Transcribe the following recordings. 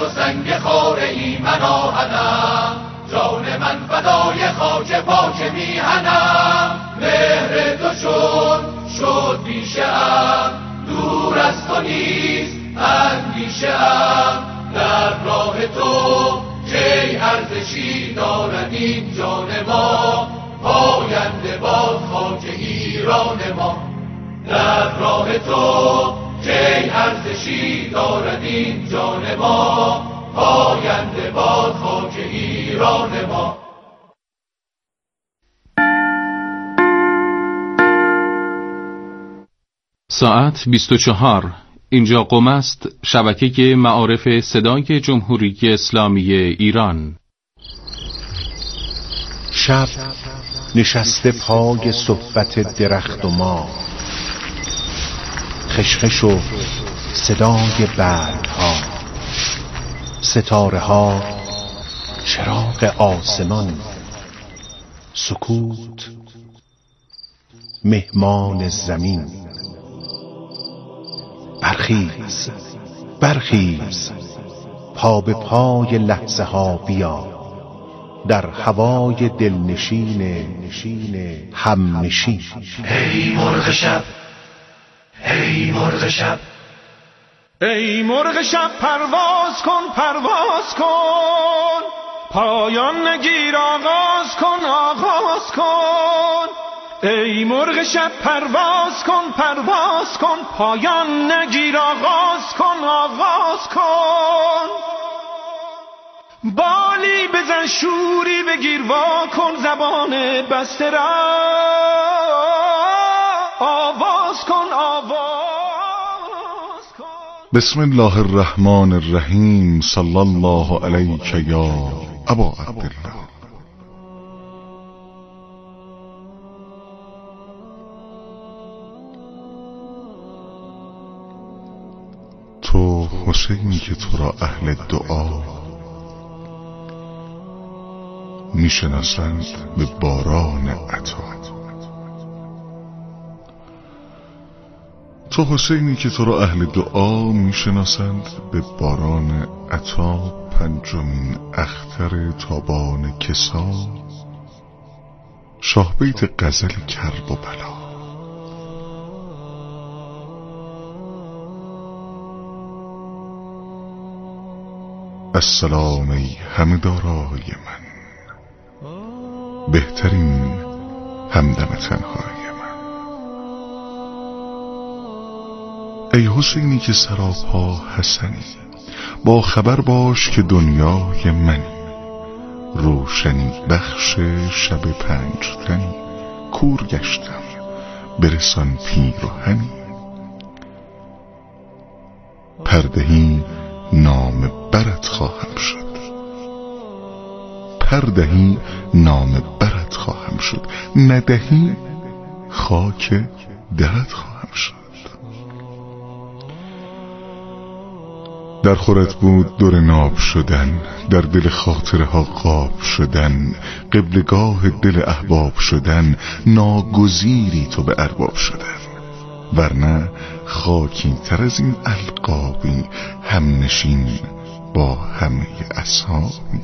سنگ خاره ای من آهنم، جان من فدای خاک پاک میهنم. مهر تو چون شد بیشه ام، دور از تو نیست اندیشه ام. در راه تو کی ارزشی دارد این جان ما، پاینده باد خاک ایران ما. در راه تو کی ارزشی دارد این جان ما، پاینده باد خاک ایران ما. ساعت 24. اینجا قم است، شبکه معارف صدای جمهوری اسلامی ایران. شب نشسته پای صحبت درخت و ما، خشخش و صدای برگ‌ها، ستاره ها، چراغ آسمان، سکوت، مهمان زمین. برخیز برخیز، پا به پای لحظه ها بیا، در هوای دلنشین همنشین. ای مرغ شب، ای مرغ شب، ای مرغ شب پرواز کن پرواز کن، پایان نگیر آغاز کن آغاز کن. ای مرغ شب پرواز کن پرواز کن، پایان نگیر آغاز کن آغاز کن. بالی بزن شوری بگیر وا کن، زبان بسته را آواز کن آواز کن. بسم الله الرحمن الرحیم. صلی الله علیک یا ابا عبدالله. تو حسینی که تو را اهل دعا میشناسند به باران عطا. تو حسینی که تو را اهل دعا میشناسند به باران عطا. پنجمین اختر تابان کسا، شاه بیت غزل کرب و بلا. السلام ای همه دارای من، بهترین همدم تنهای من. ای حسینی که سراپا حسنی، با خبر باش که دنیای منی. روشنی بخش شب پنجتنی، کور گشتم برسان پیراهنی. پردهی نام برت خواهم شد، پردهی نام برت خواهم شد، ندهی خاک درت خواهم شد. در خورت بود دور ناب شدن، در دل خاطره ها قاب شدن، قبلگاه دل احباب شدن، ناگزیری تو به ارباب شدن. ورنه خاکی تر از این القابی، هم نشین با همه اصحابی.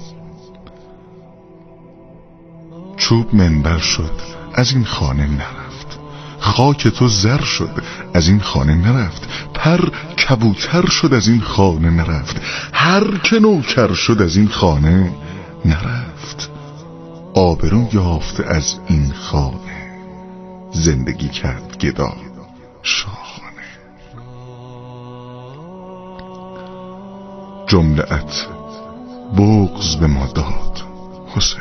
چوب منبر شد از این خانه نرفت، خاک تو زر شد از این خانه نرفت. پر کبوتر شد از این خانه نرفت، هر که نوکر شد از این خانه نرفت. آبرو یافت از این خانه، زندگی کرد گدا شاهانه. جمله ات بغض به ما داد حسین،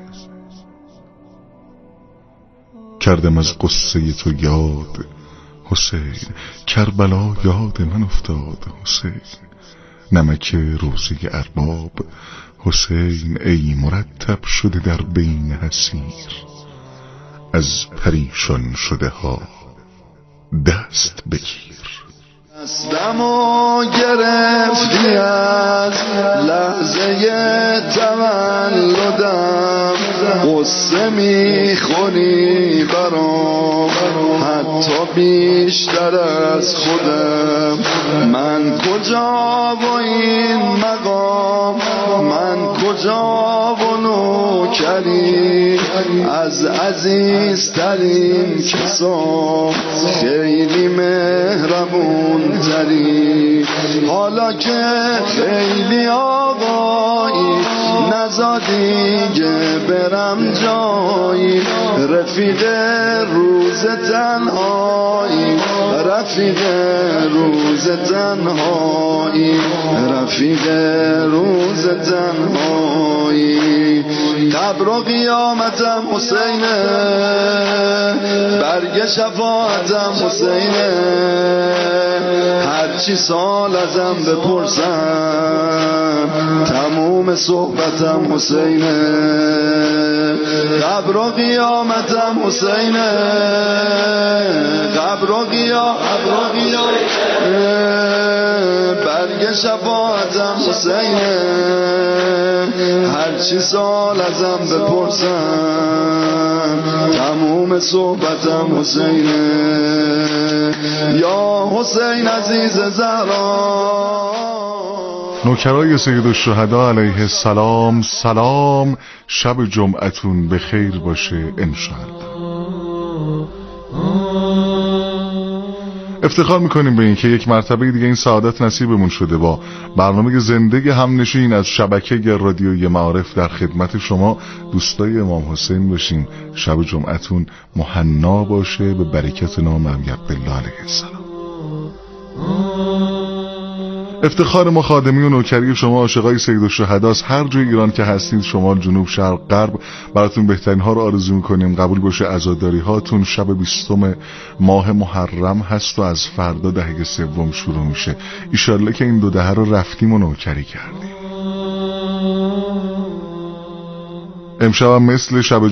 کردم از قصه تو یاد حسین. کربلا یاد من افتاد حسین، نمک روزی ارباب حسین. ای مرتب شده در بین حسیر، از پریشان شده ها دست بگیر. دستمو گرفتی از لحظه تولدم، قصه میخونی برام حتی تا بیشتر از خودم. من کجا و این مقام، من کجا و نوکری از عزیزترین کسان خیلی مهربون تری. حالا که خیلی آقایی نزادیگه برم جایی، رفیق روز تنهایی، رفیق روز تنهایی، رفیق روز تنهایی. قبر و قیامتم حسینه، برگ شفاعتم حسینه. هرچی سال ازم بپرسم تموم صحبتم حسینه. قبر و قیامتم حسینه، قبر و قیامتم، برگ شفاعتم حسینه. هرچی سال ازم بپرسم تموم صحبتم حسینه. یا حسین عزیز زهرا. نوکرای سید الشهدا علیه السلام، سلام. شب جمعتون به خیر باشه انشاءالله. افتخار میکنیم به این که یک مرتبه دیگه این سعادت نصیبمون شده با برنامه زنده همنشین از شبکه رادیویی معارف در خدمت شما دوستای امام حسین باشیم. شب جمعتون مهنا باشه به برکت نام عبدالله علیه السلام. افتخار ما خادمی و نوکری شما عاشقای سید الشهداست. هر جای ایران که هستید، شمال، جنوب، شرق، غرب، براتون بهترین ها رو آرزو میکنیم. قبول باشه عزاداری هاتون. شب 20 ماه محرم هست و از فردا دهه سوم شروع میشه. ایشالله که این دو دهه رو رفتیم و نوکری کردیم. امشب هم مثل شب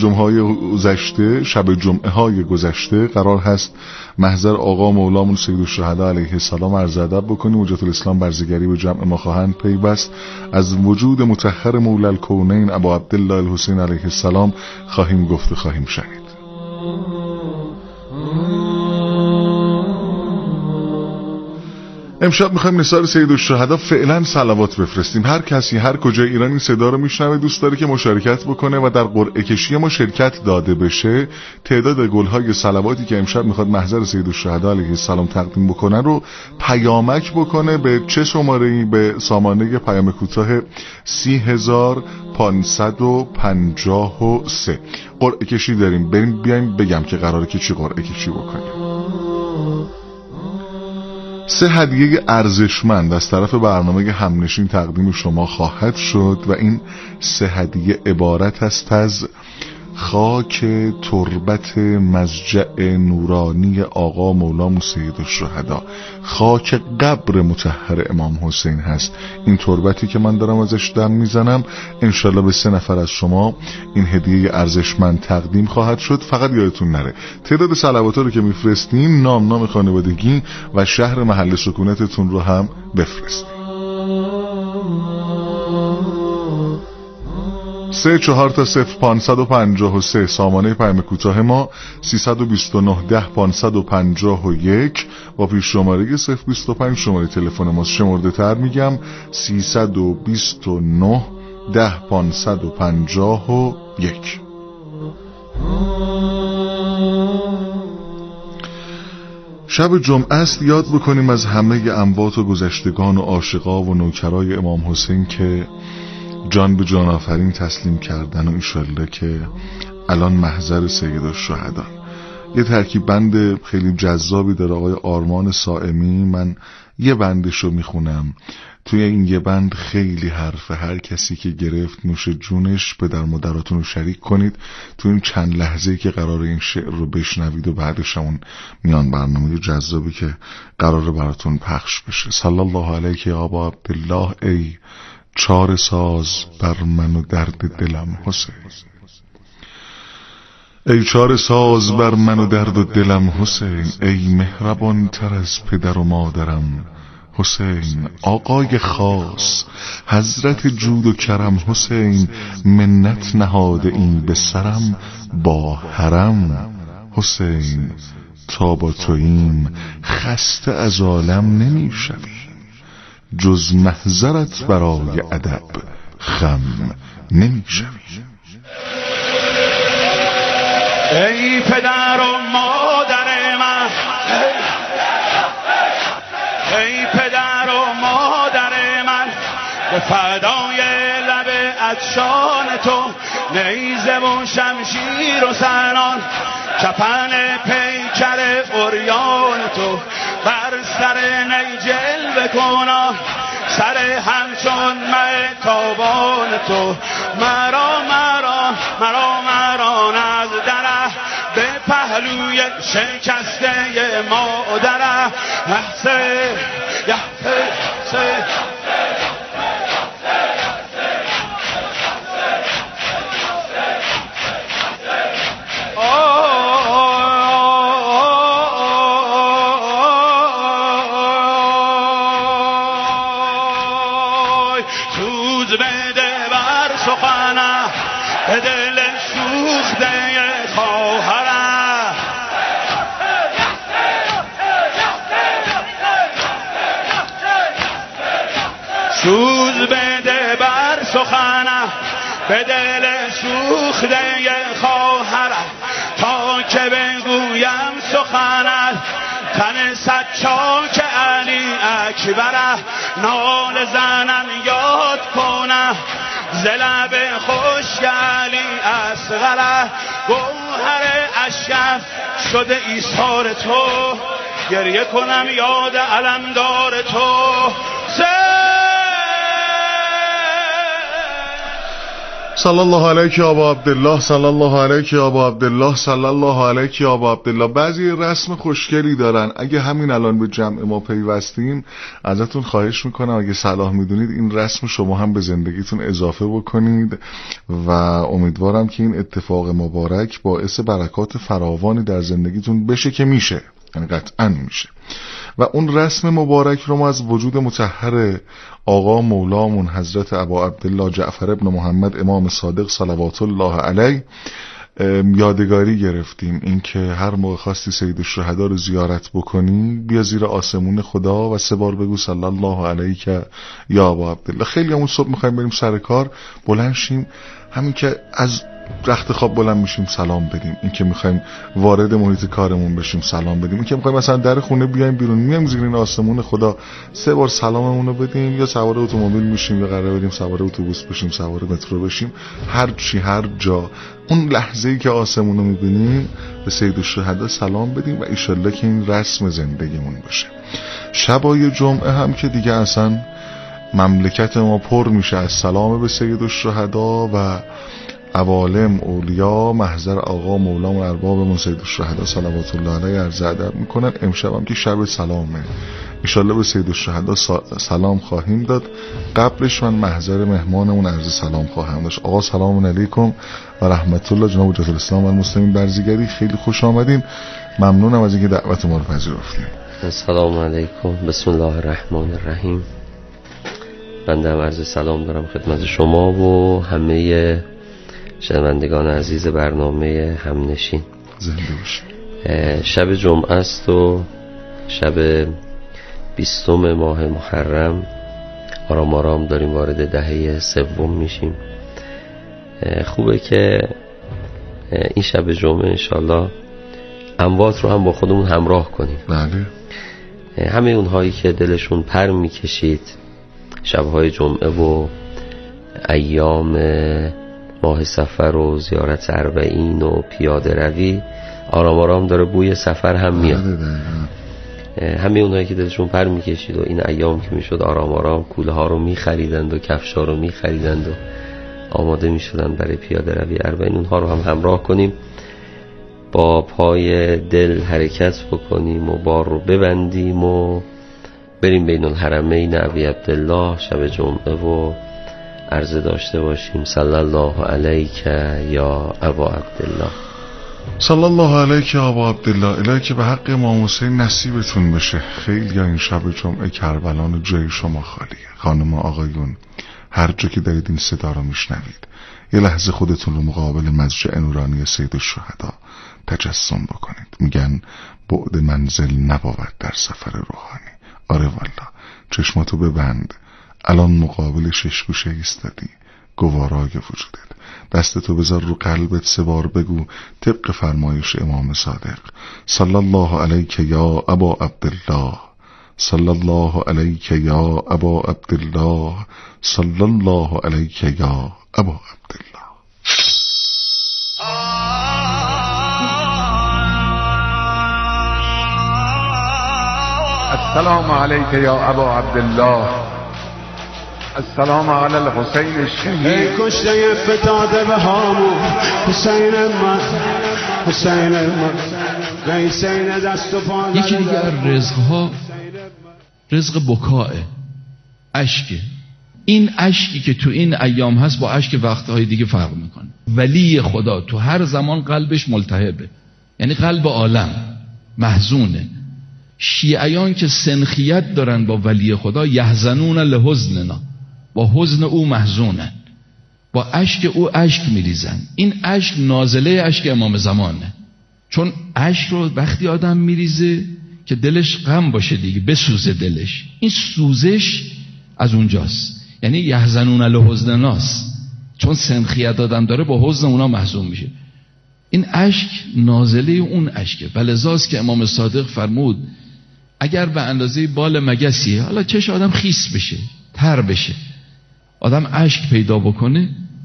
جمعه های گذشته قرار هست محضر آقا مولامون سید الشهدا علیه السلام عرض ادب بکنیم. حجت الاسلام برزگری به جمع ما خواهند پیوست. از وجود مطهر مولا الکونین ابا عبدالله الحسین علیه السلام خواهیم گفت و خواهیم شنید. امشب میخوایم نثار سید الشهدا فعلا صلوات بفرستیم. هر کسی هر کجای ایران این صدا رو میشنوه دوست داره که مشارکت بکنه و در قرعه کشی ما شرکت داده بشه. تعداد گل‌های صلواتی که امشب میخواد محضر سید الشهدا علیه السلام تقدیم بکنه رو پیامک بکنه به چه شماره‌ای؟ به سامانه پیام کوتاه 30553. قرعه کشی داریم. بریم بیایم بگم که قراره که چی قرعه کشی بکنیم. 3 هدیه ارزشمند از طرف برنامه همنشین تقدیم شما خواهد شد و این 3 هدیه عبارت است از خاک تربت مضجع نورانی آقا مولامون سید الشهدا. خاک قبر مطهر امام حسین هست این تربتی که من دارم ازش دم میزنم. انشالله به 3 نفر از شما این هدیه ارزشمند تقدیم خواهد شد. فقط یادتون نره تعداد صلواتا رو که میفرستیم نام خانوادگی و شهر محل سکونتتون رو هم بفرستیم. 3-4-0-553 سامانه پیام کوتاه ما 329-10-551 با پیش شماره 025 شماره تلفن ما. شمرده تر میگم 329-10-551. شب جمعه است. یاد بکنیم از همه اموات و گذشتگان و عاشقا و نوکرای امام حسین که جان به جان آفرین تسلیم کردن و ایشالله که الان محضر سید الشهدا. یه ترکیب بند خیلی جذابی داره آقای آرمان صائمی. من یه بندشو میخونم. توی این یه بند خیلی حرفه. هر کسی که گرفت نوش جونش پدر مادراتون رو شریک کنید تو این چند لحظه‌ای که قرار این شعر رو بشنوید و بعدش همون میان برنامه جذابی که قراره براتون پخش بشه. صلی الله علیک یا ابا عبدالله ای چاره ساز بر من و درد دلم حسین. ای چاره ساز بر من و درد و دلم حسین. ای مهربان تر از پدر و مادرم حسین. آقای خاص حضرت جود و کرم حسین. منت نهاده این به سرم با حرم حسین. تا با توییم خسته از عالم نمی شویم، جز محضرت برای ادب خم نمی شویم. ای پدر و مادر من، ای پدر و مادر من، به فدای لب عطشان تو، نیزه و شمشیر و سنان، کفن پیکر عریان تو، بر سر نی جلوه کنا، سر همچون مه تابان تو، مرا مرا مرا مرا از دره، به پهلوی شکسته مادره، یحسه یحسه سوز بده بر سخنه، به دل سوخته خواهره، سوز بده بر سخنه، به دل سوخته خواهره، تا که بگویم سخنت، تن صد چاک علی اکبره، نال زنم یاد کنه، ز لب خشک علی اصغره، گوهر اشکم شده ایثار تو، گریه کنم یاد علمدار تو. صلی الله علیک یا ابا عبدالله، صلی الله علیک یا ابا عبدالله، صلی الله علیک یا ابا عبدالله. بعضی رسم خوشگلی دارن، اگه همین الان به جمع ما پیوستین ازتون خواهش میکنم اگه صلاح میدونید این رسم شما هم به زندگیتون اضافه بکنید و امیدوارم که این اتفاق مبارک باعث برکات فراوانی در زندگیتون بشه که میشه، یعنی قطعا میشه. و اون رسم مبارک رو ما از وجود مطهر آقا مولامون حضرت ابا عبدالله جعفر ابن محمد امام صادق صلوات الله علیه یادگاری گرفتیم. این که هر موقع خواستی سید الشهدا رو زیارت بکنی بیا زیر آسمون خدا و 3 بار بگو صلی الله علیک یا ابا عبدالله. خیلی همون صبح میخوایم بریم سر کار، بلند شیم، همین که از رخت خواب بلند میشیم سلام بدیم، این که میخوایم وارد محیط کارمون بشیم سلام بدیم، این که میخوایم مثلا در خونه بیایم بیرون میایم زیر این آسمون خدا 3 بار سلاممون رو بدیم، یا سوار اتومبیل میشیم یا قراره بریم سوار اتوبوس بشیم، سوار مترو بشیم، هر چی هر جا اون لحظه‌ای که آسمون رو میبینیم به سید الشهدا سلام بدیم و ایشالله که این رسم زندگیمون بشه. شبای جمعه هم که دیگه اصلا مملکت ما پر میشه از سلام به سید الشهدا و عوالم اولیا محضر آقا مولام و ارباب سید الشهدا صلوات الله علیه عرض ادب میکنن. امشب هم که شب سلامه، انشالله به سید الشهدا سلام خواهیم داد. قبلش من محضر مهمانمون عرض سلام خواهم داشت. آقا سلام علیکم و رحمت الله، جناب حجت الاسلام و المسلمین برزیگری، خیلی خوش آمدین. ممنونم از اینکه دعوت ما رو پذیرفتین. سلام علیکم، بسم الله الرحمن الرحیم. بنده هم عرض سلام دارم خدمت شما و همه شنوندگان عزیز برنامه همنشین. زنده باشید. شب جمعه است و شب 20 ماه محرم، آرام آرام داریم وارد دهه 3 میشیم. خوبه که این شب جمعه انشالله اموات رو هم با خودمون همراه کنیم. بله. همه اونهایی که دلشون پر میکشید شبهای جمعه و ایام ماه سفر و زیارت اربعین و پیاده روی، آرام آرام داره بوی سفر هم میاد. همه اونایی که دلشون پر میکشید و این ایام که میشد آرام آرام کوله ها رو میخریدند و کفش ها رو میخریدند و آماده میشدن برای پیاده روی اربعین، اونها رو هم همراه کنیم، با پای دل حرکت بکنیم و بار رو ببندیم و بریم بین الحرمین ابی عبدالله شب جمعه و عرضه داشته باشیم صلی الله علیک یا ابا عبدالله. صلی الله علیک یا ابا عبدالله. الهی که به حق امام حسین نصیبتون بشه. خیلی این شب جمعه کربلان جای شما خالیه. خانم آقایون هر جا که دارید این صدا رو میشنوید یه لحظه خودتون رو مقابل مضجع نورانی سید الشهدا تجسم بکنید. میگن بعد منزل نبود در سفر روحانی. آره والا، چشماتو ببند، الان مقابل ششگوشه ایستادی، گوارای وجودت، دستتو بذار رو قلبت، 3 بار بگو طبق فرمایش امام صادق: صلی الله علیک یا ابا عبدالله، صلی الله علیک یا ابا عبدالله، صلی الله علیک یا ابا عبدالله. السلام علیک یا ابا عبدالله، السلام علی الحسین الشهید. ای کشته فتاده به هامون، حسین من، حسین من، حسین دست و پا. یکی دیگر رزقها رزق بکاه، اشک. این اشکی که تو این ایام هست با اشک وقتهای دیگه فرق میکنه. ولی خدا تو هر زمان قلبش ملتهبه، یعنی قلب عالم محزونه. شیعیان که سنخیت دارن با ولی خدا، یحزنون لحزننا، با حزن او محزونن، با اشک او اشک میریزن. این اشک نازله اشک امام زمانه، چون اشک رو وقتی آدم میریزه که دلش غم باشه دیگه، بسوزه دلش، این سوزش از اونجاست. یعنی یحزنون لحزنناست، چون سنخیت آدم داره با حزن اونا محزون میشه. این اشک نازله اون اشکه. ولذاست که امام صادق فرمود اگر به اندازه بال مگسیه، حالا چش آدم خیس بشه، تر بشه، آدم اشک پیدا بکنه،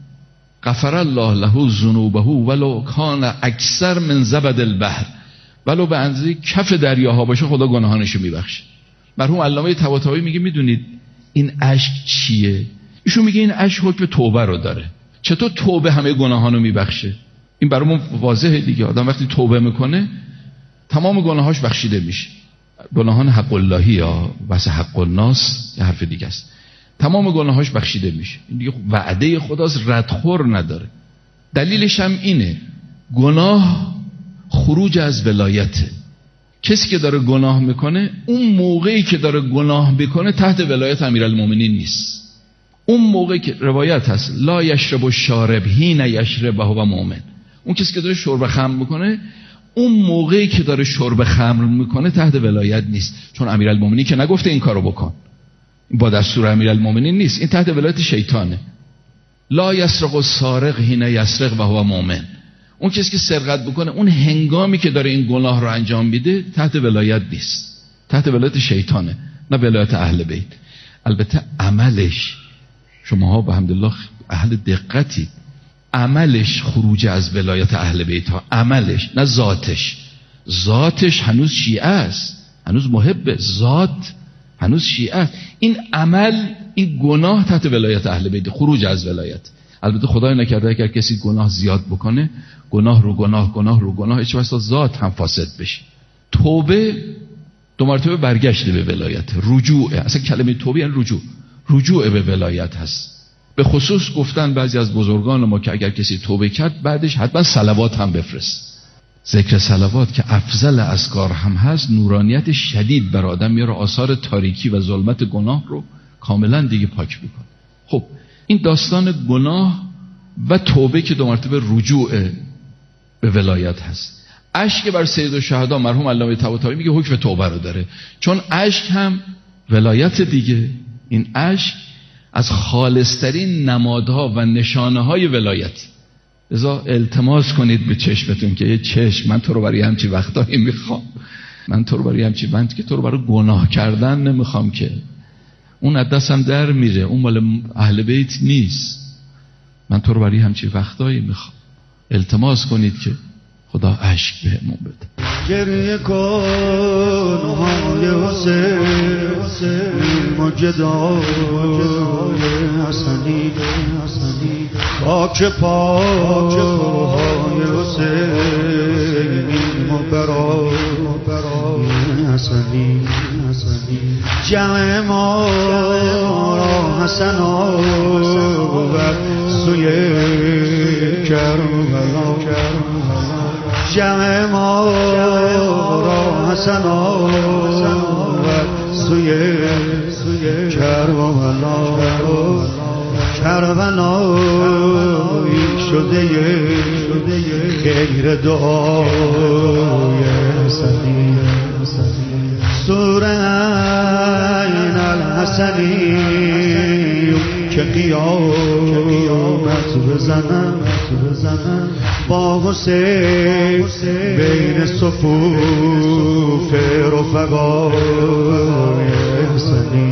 غفر الله له ذنوبه ولو کان اکثر من زبد البحر، ولو به اندازه کف دریاها باشه خدا گناهانشو میبخشه. مرحوم علامه طباطبایی میگه میدونید این اشک چیه؟ ایشون میگه این اشک حکم توبه رو داره. چطور توبه همه گناهانو میبخشه؟ این برامون واضحه دیگه. آدم وقتی توبه میکنه تمام گناهاش بخشیده میشه. گناهان حق اللهی یا واسه حق الناس یه حرف دیگه است. تمام گناهاش بخشیده میشه. این دیگه وعده خداست، ردخور نداره. دلیلش هم اینه، گناه خروج از ولایته. کسی که داره گناه میکنه، اون موقعی که داره گناه میکنه تحت ولایت امیرالمومنین نیست. اون موقعی که روایت هست لا یشرب الشارب حین یشرب وهو مؤمن، اون کسی که داره شرب خمر میکنه، اون موقعی که داره شرب خمر میکنه تحت ولایت نیست، چون امیرالمومنین که نگفته این کارو بکن، این با دستور امیرالمومنین نیست، این تحت ولایت شیطانه. لا یسرق السارق حین یسرق وهو مؤمن، اون کسی که سرقت بکنه اون هنگامی که داره این گناه رو انجام میده تحت ولایت نیست، تحت ولایت شیطانه، نه ولایت اهل بیت. البته عملش، شماها به حمدالله اهل دقتی، عملش خروج از ولایت اهل بیت ها، عملش نه ذاتش. ذاتش هنوز شیعه است، هنوز محب، ذات هنوز شیعه است. این عمل، این گناه تحت ولایت اهل بیت، خروج از ولایت. البته خدای نکرده اگر کسی گناه زیاد بکنه، گناه رو گناه، گناه رو گناه، هیچ وقت ذات هم فاسد بشه. توبه 2 مرتبه برگشته به ولایت، رجوع. اصلا کلمه توبه یعنی رجوع به ولایت هست. به خصوص گفتن بعضی از بزرگان ما که اگر کسی توبه کرد بعدش حتما صلوات هم بفرست. ذکر صلوات که افضل اذکار هم هست، نورانیت شدید بر آدم میاره، آثار تاریکی و ظلمت گناه رو کاملا دیگه پاک میکنه. خب این داستان گناه و توبه که 2 مرتبه رجوع به ولایت هست. اشک بر سید الشهدا، مرحوم علامه طباطبایی میگه حکم توبه رو داره، چون اشک هم ولایت دیگه. این اشک از خالصترین نمادها و نشانه های ولایت. لذا التماس کنید به چشمتون که یه چشم، من تو رو برای همچی وقتایی میخوام، من تو رو برای همچی وقت که تو رو برای گناه کردن نمیخوام، که اون از دستم در میره، اون مال اهل بیت نیست، من تو رو برای همچی وقتایی میخوام. التماس کنید که خدا اشک بهمون بده. گریه کن های حسین مجدای حسنی، پاک پاک های حسین برای حسنی، جمع ما را حسن آورد سوی کربلا، جمع ما را حسن آورد سوی کربلا، کربلایی شده خیر دعای سورین الحسنی که قیامت بزنم با حسین بین صفوف رفقای حسنی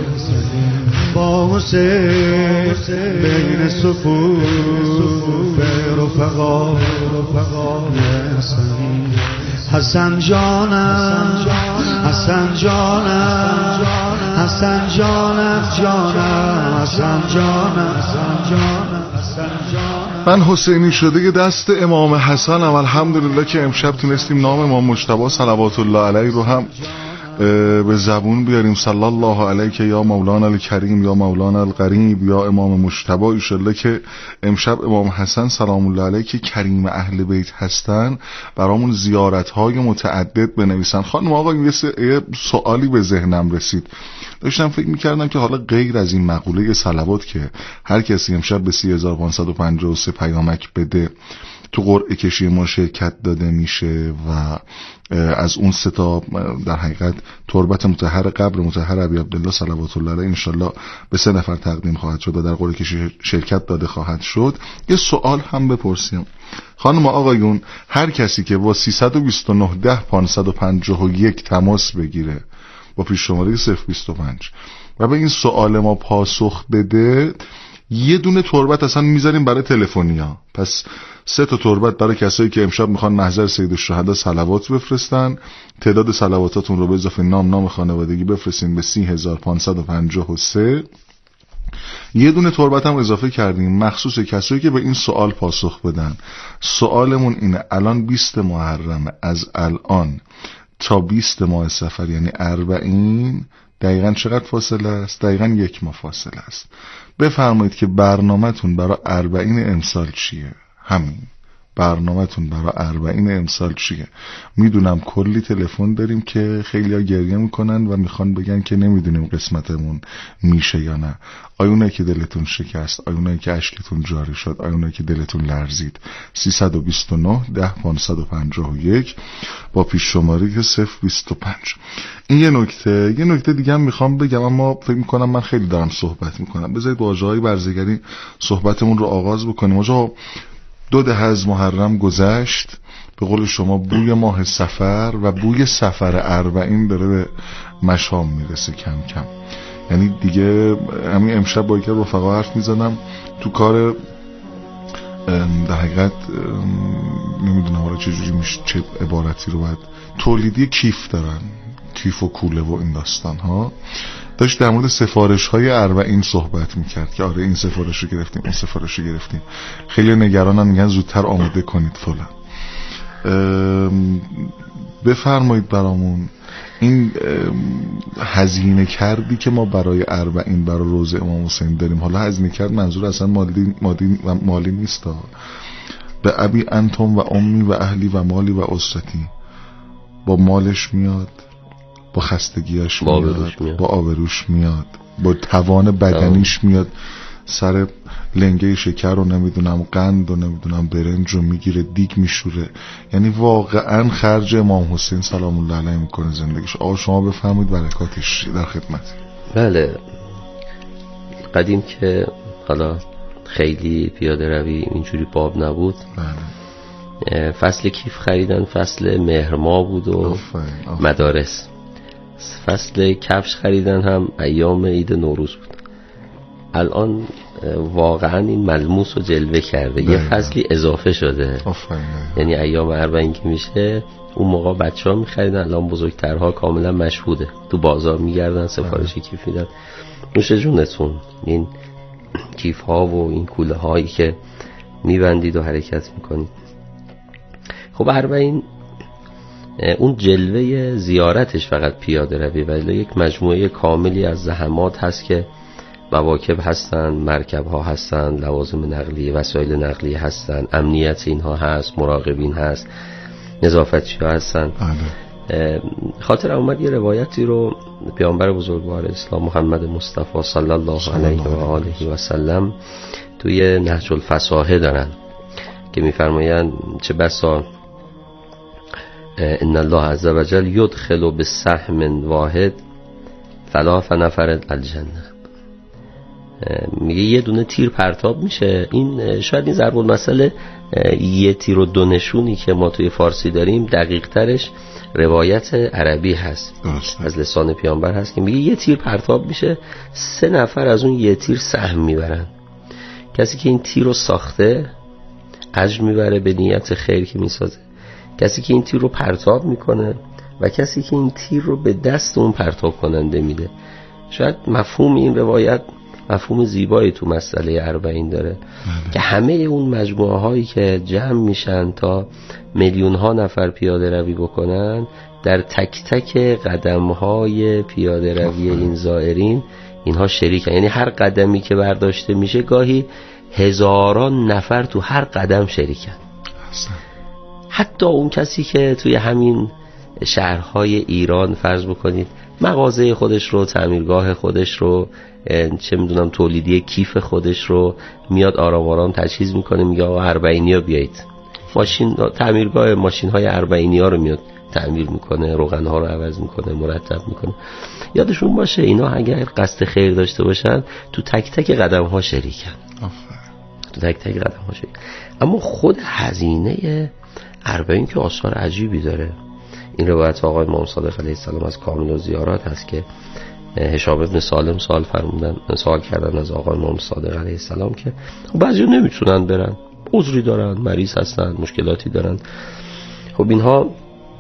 با حسین بین صفوف رفقای حسنی حسن جانم حسن جانم حسن جانم حسن جانم من حسینی شده یه دست امام حسنم. الحمدلله که امشب تونستیم نام امام مجتبی صلوات الله علیه رو هم به زبون بیاریم. صلی الله علیک یا مولانا الکریم یا مولانا القریب یا امام مجتبی. ایشالله که امشب امام حسن سلام الله علیه که کریم اهل بیت هستن برامون زیارت‌های متعدد بنویسن. خانم آقا یه سوالی به ذهنم رسید، داشتم فکر میکردم که حالا غیر از این مقوله صلوات که هر کسی امشب به 3553 پیامک بده تو قرعه کشی ما شرکت داده میشه و از اون سه تا در حقیقت تربت مطهر قبر مطهر ابی عبدالله صلوات الله علیه انشالله به 3 نفر تقدیم خواهد شد و در قرعه کشی شرکت داده خواهد شد. یه سوال هم بپرسیم خانم آقایون، هر کسی که با 329 تماس بگیره با پیش شماره 025 و به این سوال ما پاسخ بده، یه دونه تربت اصلا میذاریم برای تلفنیا. پس 3 تا تربت برای کسایی که امشب میخوان محضر سید الشهدا صلوات بفرستن. تعداد صلواتاتون رو به اضافه نام خانوادگی بفرستین به 30553. یه دونه تربت هم اضافه کردیم مخصوص کسایی که به این سوال پاسخ بدن. سوالمون اینه الان 20 محرمه، از الان تا 20 ماه صفر یعنی 40 دقیقاً چقدر فاصله است؟ دقیقاً 1 ماه فاصله است. بفرمایید که برنامه‌تون برای 40 امسال چیه؟ همین برنامه‌تون برای 40 امسال چیه؟ میدونم کلی تلفن داریم که خیلی‌ها گریه میکنن و میخوان بگن که نمیدونیم قسمتمون میشه یا نه. آیونایی که دلتون شکست، آیونایی که اشکتون جاری شد، آیونایی که دلتون لرزید، 329 با پیش شماره 025. این یه نکته دیگه هم میخوام بگم، اما فکر میکنم من خیلی دارم صحبت میکنم. بذارید با آقای برزگری صحبتمون رو آغاز بکنیم. آقا 2 از محرم گذشت، به قول شما بوی ماه صفر و بوی سفر 40 داره به مشام میرسه کم کم. یعنی دیگه همین امشب با یکی رفقا حرف میزنم تو کار در حقیقت نمیدونم حالا چجوری میشه، چه عبارتی رو باید تولیدی کیف دارن، کیف و کوله و این داستان ها. داشت در مورد سفارش های 40 صحبت میکرد که آره این سفارش رو گرفتیم اون سفارش رو گرفتیم. خیلی نگرانن، میگن زودتر آماده کنید فلان. بفرمایید برامون این هزینه کردی که ما برای 40 برای روزه امام حسین داریم. حالا هزینه کرد منظور اصلا مالی نیست، به ابی انتم و امی و اهلی و مالی و اسرتی. با مالش میاد، با خستگیاش میاد، با آبروش میاد، با توان بدنیش میاد، سر لنگه شکر رو نمیدونم قند و نمیدونم برنج رو میگیره، دیگ میشوره. یعنی واقعا خرج امام حسین سلام الله علیه میکنه زندگیش. آقا شما بفرمایید برکاتش در خدمت. بله، قدیم که حالا خیلی پیاده روی اینجوری باب نبود، بله. فصل کیف خریدن فصل مهرما بود و مدارس. فصل کفش خریدن هم ایام عید نوروز بود. الان واقعا این ملموس و جلوه کرده، یه فصلی اضافه شده. یعنی ایام 40 که میشه اون موقع بچه ها میخریدن، الان بزرگترها کاملا مشهوده، تو بازار میگردن سفارش کیف میدن. نوش جونتون این کیف ها و این کوله هایی که میبندید و حرکت میکنید. خب 40 اون جلوه زیارتش فقط پیاده روی، ولی یک مجموعه کاملی از زحمات هست که مواکب هستن، مرکب ها هستن، لوازم نقلیه، وسایل نقلیه هستن، امنیت اینها هست، مراقبین هست، نظافتچی ها هستن. خاطر اومد یه روایتی رو پیامبر بزرگوار اسلام محمد مصطفی صلی الله علیه و آله و سلم توی نهج الفصاحه دارن که میفرمایند چه بسا ان الله عز وجل یدخل بسهم واحد ثلاث نفر الجنه. میگه یه دونه تیر پرتاب میشه. این شاید این ضرب المثل یه تیر و دو نشونی که ما توی فارسی داریم دقیق ترش روایت عربی هست از لسان پیامبر هست که میگه یه تیر پرتاب میشه، 3 نفر از اون یه تیر سهم میبرن. کسی که این تیر رو ساخته اجر میبره به نیت خیر که میسازه، کسی که این تیر رو پرتاب میکنه و کسی که این تیر رو به دست اون پرتاب کننده میده. شاید مفهوم این روایت مفهوم زیبایی تو مسئله 40 داره که همه اون مجموعه هایی که جمع میشن تا میلیون ها نفر پیاده روی بکنن، در تک تک قدم های پیاده روی این زائرین اینها شریکن. یعنی هر قدمی که برداشته میشه گاهی هزاران نفر تو هر قدم شریکن. حتی اون کسی که توی همین شهرهای ایران فرض بکنید مغازه خودش رو، تعمیرگاه خودش رو، چه میدونم تولیدی کیف خودش رو میاد آرام آرام تجهیز میکنه، میگه آقا 40 بیایید، ماشین تعمیرگاه ماشین های 40 رو میاد تعمیر میکنه، روغن ها رو عوض میکنه، مرتب میکنه. یادشون باشه اینا اگر قصد خیر داشته باشن تو تک تک قدم ها شریکن، تو تک تک قدم ها شریکن. اما خود هزینه 40 که آثار عجیبی داره. این روایت آقای امام صادق علیه السلام از کامل الزیارات هست که هشام ابن سالم سوال کردن از آقای امام صادق علیه السلام که بعضی نمیتونن برن، عذری دارن، مریض هستن، مشکلاتی دارن. خب اینها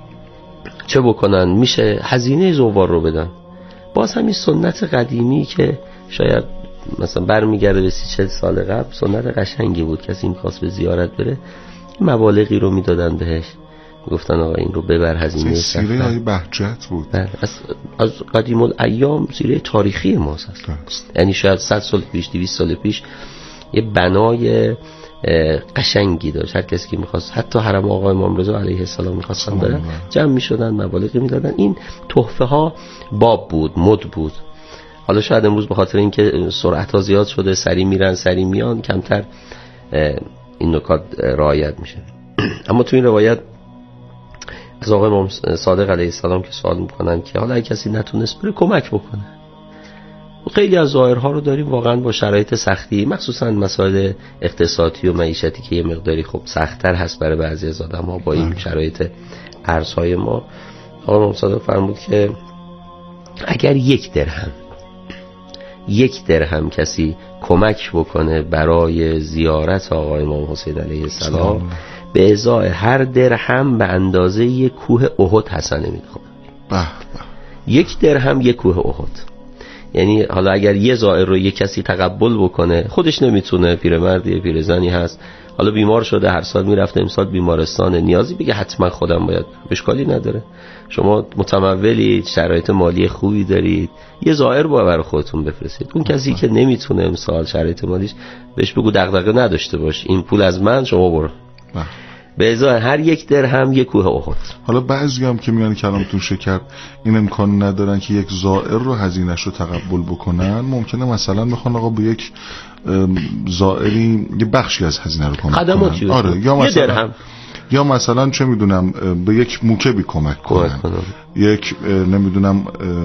چه بکنن؟ میشه هزینه زوار رو بدن. باز همین سنت قدیمی که شاید مثلا برمیگرده به 30-40 سال قبل، سنت قشنگی بود. کسی می‌خواست به زیارت بره مبالغی رو میدادن بهش، گفتن آقا این رو ببر، هزینه سیره های بهجت بود. از قدیم الایام سیره تاریخی ماست. یعنی شاید 100 سال پیش، 200 سال پیش یه بنای قشنگی داشت. هر کسی که میخواست، حتی حرم آقا امام رضا علیه السلام میخواستن برن، جمع میشدن، مبالغی میدادن. این تحفه ها باب بود، مد بود. حالا شاید امروز به خاطر اینکه سرعت ها زیاد شده، سری میرن سری میان، کمتر این نکات رعایت میشه. اما تو این روایت از آقای امام صادق علیه السلام که سوال میکنن که حالا اگه کسی نتونست بره کمک بکنه. خیلی از ظاهرها رو داریم واقعا با شرایط سختی، مخصوصا مسائل اقتصادی و معیشتی که یه مقداری خب سخت‌تر هست برای بعضی از آدم‌ها با این شرایط ارزهای ما. آقای امام صادق فرمود که اگر 1 درهم کسی کمک بکنه برای زیارت آقای امام حسین علیه السلام، به ازای هر درهم به اندازه 1 کوه احد حسنه میده. 1 درهم 1 کوه احد. یعنی حالا اگر یه زائر رو یه کسی تقبل بکنه، خودش نمیتونه، پیرمردی پیرزنی هست، حالا بیمار شده، هر سال میرفته، امسال بیمارستان، نیازی بگه حتما خودم باید، اشکالی نداره. شما متمولید، شرایط مالی خوبی دارید، یه زائر با برای خودتون بفرستید. اون کسی که نمیتونه امسال شرایط مالیش، بهش بگو دغدغه نداشته باش، این پول از من، شما برو. به ازای هر 1 درهم 1 کوه احد. حالا بعضی هم که میان کلامتون شکر این امکان ندارن که یک زائر رو هزینه‌اش رو تقبل بکنن، ممکنه مثلا بخوان آقا به یک زائری یه بخشی از هزینه رو کمک کنن. آره، یا مثلا 1 درهم، یا مثلا چه میدونم به یک موکبی کمک کنن، یک نمیدونم،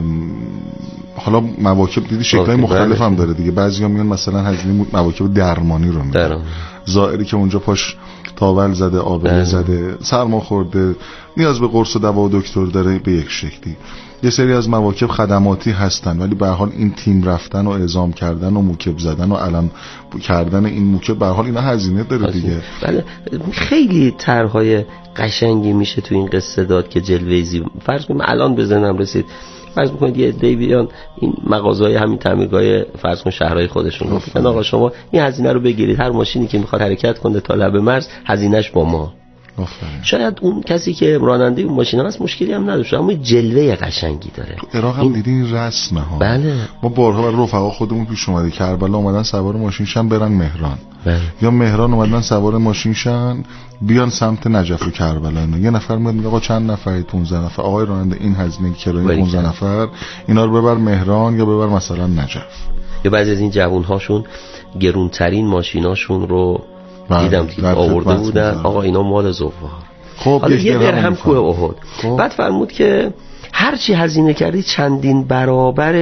حالا مواکب دیدی شکل‌های مختلف هم داره دیگه. بعضیا میان مثلا هزینه مواکب درمانی رو میدن. زائری که اونجا پاش تاول زده، آبله زده، سرما خورده، نیاز به قرص و دوا و دکتر داره، به یک شکلی یه سری از مواکب خدماتی هستن، ولی به هر حال این تیم رفتن و اعزام کردن و موکب زدن و علم کردن این موکب به هر حال اینا هزینه داره دیگه. بله، خیلی طرح‌های قشنگی میشه تو این قصه داد که جلوه‌ای. فرض کنیم الان به ذهنم رسید، فرض می‌کنید یه عده‌ای بیان این مغازه‌های همین تعمیرگاه فرض کن شهرهای خودشون گفتن آقا شما این هزینه رو بگیرید، هر ماشینی که میخواد حرکت کنه تا لب مرز هزینه‌اش با ما. شاید اون کسی که راننده اون ماشین هست مشکلی هم نداشته، اما جلوه قشنگی داره. تو عراق هم دیدین این رسمه ها. بله. ما بارها برای رفقا خودمون پیش اومده کربلا اومدن سوار ماشینشن برن مهران. بله. یا مهران اومدن سوار ماشینشن بیان سمت نجف و کربلا. یه نفر میاد میگه آقا چند نفرید؟ 15 نفر. آقای راننده این هزینه کرایه 15 نفر اینا رو ببر مهران یا ببر مثلا نجف. یا بعضی از این جوون‌هاشون گرونترین ماشیناشون رو دیدم آورده بودن، آقا اینا مال زوار. حالا 1 درهم کوه احد. بعد فرمود که هر چی هزینه کردی چندین برابر